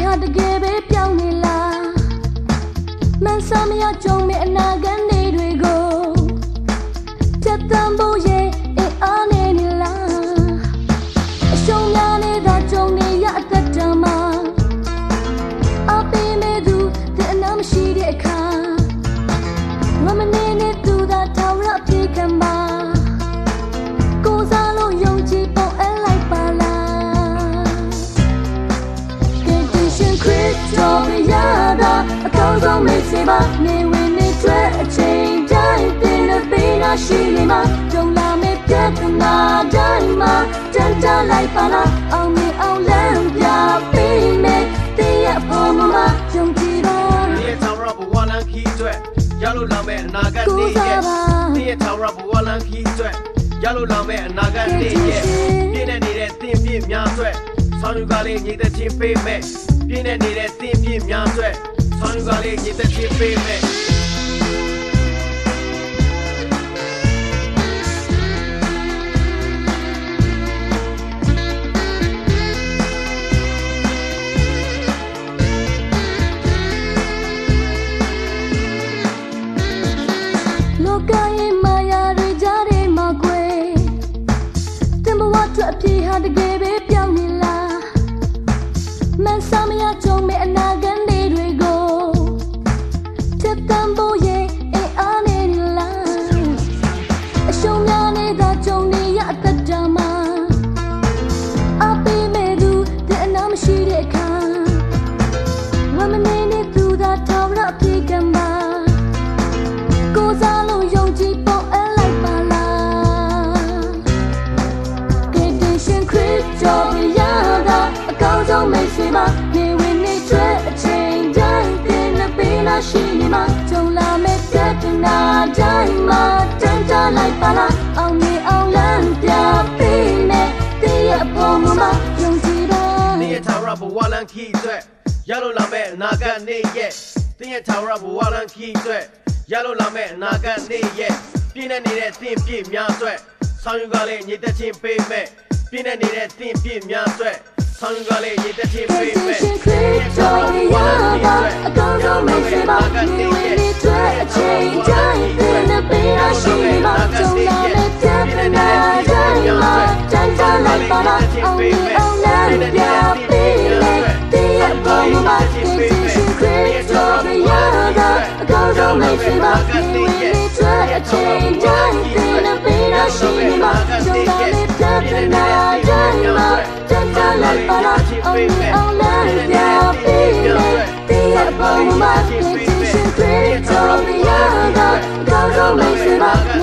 ဟာတကယ်ပဲပြောင်းနေလားမန်ဆာမရကြုံမဲ့အနာဂတ်နေ့တွေကိုဖြတ်သန်းဖို့ရဲ့အင်အားနေနေလားအရှုံးများနေတာကြုံနေရအသက်တာမှာအပေးမဲ့သူတဲ့အနာမရှိတဲ့အခါဝမနေနဲ့သူသာထောင်ရပြေခံပါကိုစားလို့ယုံကြည်ပေါ်အလိုက်ပါလားကဲတင်ရှင်ခရစ်တော်ရတာအကောင်းဆုံးမိတ်ဆွေပါနေဝင်နေတွေ့အချိန်တိုင်းတင်နေပေးတာရှိနေမှာကြုံလာမယ့်ပြဿနာတိုင်းမှာတန်တလိုက်ပါလားအောင်မြင်အောင်လမ်းပြပေးမယ်တင်းရဲ့ပေါ်မှာယုံကြည်ပါဒီထောင်ရဘဝလမ်းခီးတွေ့ရလို့လာမယ့်အနာဂတ်နေ့ရဲ့ဒီထောင်ရဘဝလမ်းခီးတွေ့ရလို့လာမယ့်အနာဂတ်နေ့ရဲ့ပြည့်နေတဲ့တင်းပြည့်များတွေ့ဆောင်းယူကလေးညီသက်ချင်းပေးမယ်ပြည့်နေတဲ့တင်းပြည့်များတွေ့ဆောင်းယူကလေးညီသက်ချင်းပေးမယ်လောကရဲ့မာယာတွေကြားထဲမှာကွယ်တင်ဘဝအတွက်အပြေဟာတကယ်ပဲပြောင်းနေလားမန်ဆာမရကြုံမဲ့အနာဂတ်နေ့တွေကိုဖြတ်သန်းဖို့ရဲ့အင်အားနေနေလားအရှုံးများနေတာကြုံနေရအသက်တာမှာအပေးမဲ့သူတဲ့အနာမရှိတဲ့အခါဝမနေနဲ့သူသာထောင်ရပြေခံပါကိုစားလို့ယုံကြည်ပေါ်အလိုက်ပါလားကဲတင်ရှင်ခရစ်တော်ရတာအကောင်းဆုံးမိတ်ဆွေပါနေဝင်နေတွေ့အချိန်တိုင်းတင်နေပေးလာရှိနေမှာကြုံလာမယ့်ပြဿနာတိုင်းမှာတန်တလိုက်ပါလားအောင်မြင်အောင်လမ်းပြပေးမယ်တင်းရဲ့ပေါ်မှာယုံကြည်ပါဒီထောင်ရဘဝလမ်းခီးတွေ့ရလို့လာမယ့်အနာဂတ်နေ့ရဲ့တင်းထောင်ရဘဝလမ်းခီးတွေ့ရလို့လာမယ့်အနာဂတ်နေ့ရဲ့ပြည့်နေတဲ့တင်းပြည့်များအတွက်ဆောင်းယူကလေးညီသက်ချင်းပေးမယ်ပြည့်နေတဲ့တင်းပြည့်များအတွက်ဆောင်းယူကလေးညီသက်ချင်းပေးမယ်ခရစ်တော်ရတာအကောင်းဆုံးမိတ်ဆွေပါနေဝင်နေတွေ့အချိန်တိုင်းတင်နေပေးရရှိမှာကြုံလာတဲ့ပြဿနာတိုင်းမှာတန်တလိုက်ပါလားအောင်မြင်အောင်လမ်းပြပေးမယ်တင်းရဲ့ပေါ်မှာခရစ်တော်ရတာအကောင်းဆုံးမိတ်ဆွေပါနေဝင်နေတွေ့အချိန်တိုင်းတင်နေပေးရရှိမှာကြုံလာတဲ့ပြဿနာတိုင်းမှာတန်တလိုက်ပါလားအောင်မြင်အောင်လမ်းပြပေးမယ်တင်းရဲ့ပေါ်မှာခရစ်တော်ရတာအကောင်းဆုံးမိတ်ဆွေပါ